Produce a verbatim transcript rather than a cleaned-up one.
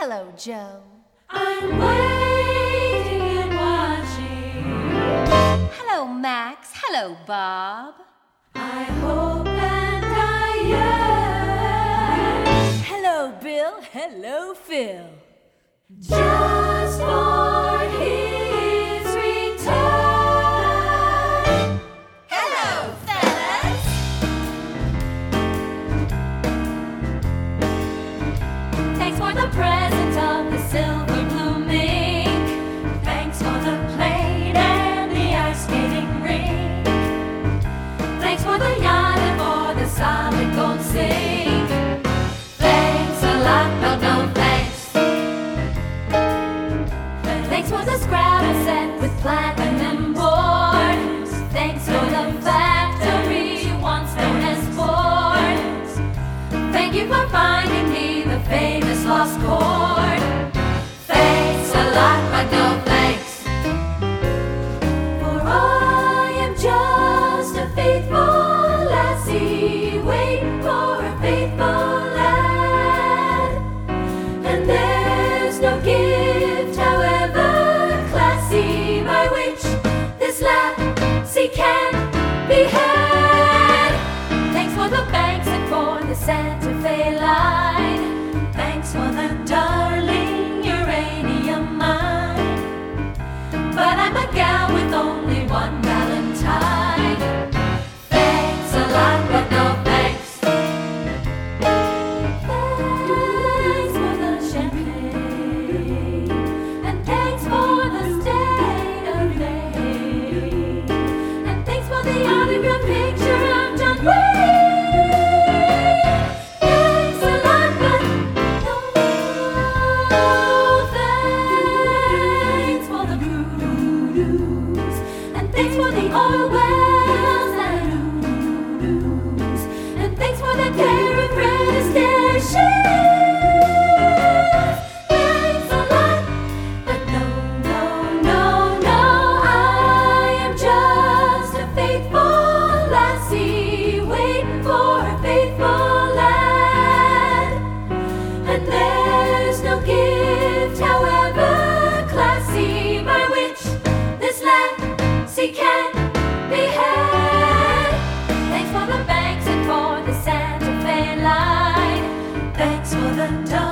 Hello, Joe. I'm waiting and watching. Hello, Max. Hello, Bob. I hope and I yearn. Hello, Bill. Hello, Phil. Just for his return. Hello, fellas. Thanks for the present of the silver blue mink. Thanks for the plate and the ice skating rink. Thanks for the yacht and for the solid gold sink. Thanks a lot, but no thanks. Thanks for the Scrabble set with platinum boards. Thanks for the factory once known as Ford's. Thank you for finding me the famous lost chord. Thanks a lot, but no thanks. For I am just a faithful lassie waiting for a faithful lad. And there's no gift, however classy, by which this lassie can be had. Thanks for the banks and for the Santa Fe line. Thanks for the darling uranium mine. But I'm a gal with only one Valentine. Thanks a lot, but no thanks. Thanks for the champagne. And thanks for the state of Maine. And thanks for the autograph picture of John Wayne. Thanks a lot, but no thanks for the doo-doo-doos. And thanks for the oil wells and doo-doo-doos. And thanks for the Terra station. Thanks a lot, but no, no, no, no. I am just a faithful lassie waiting for a faithful lad. And there's no gift, however classy, by which this lassie can be had. Thanks for the banks and for the Santa Fe line. Thanks for the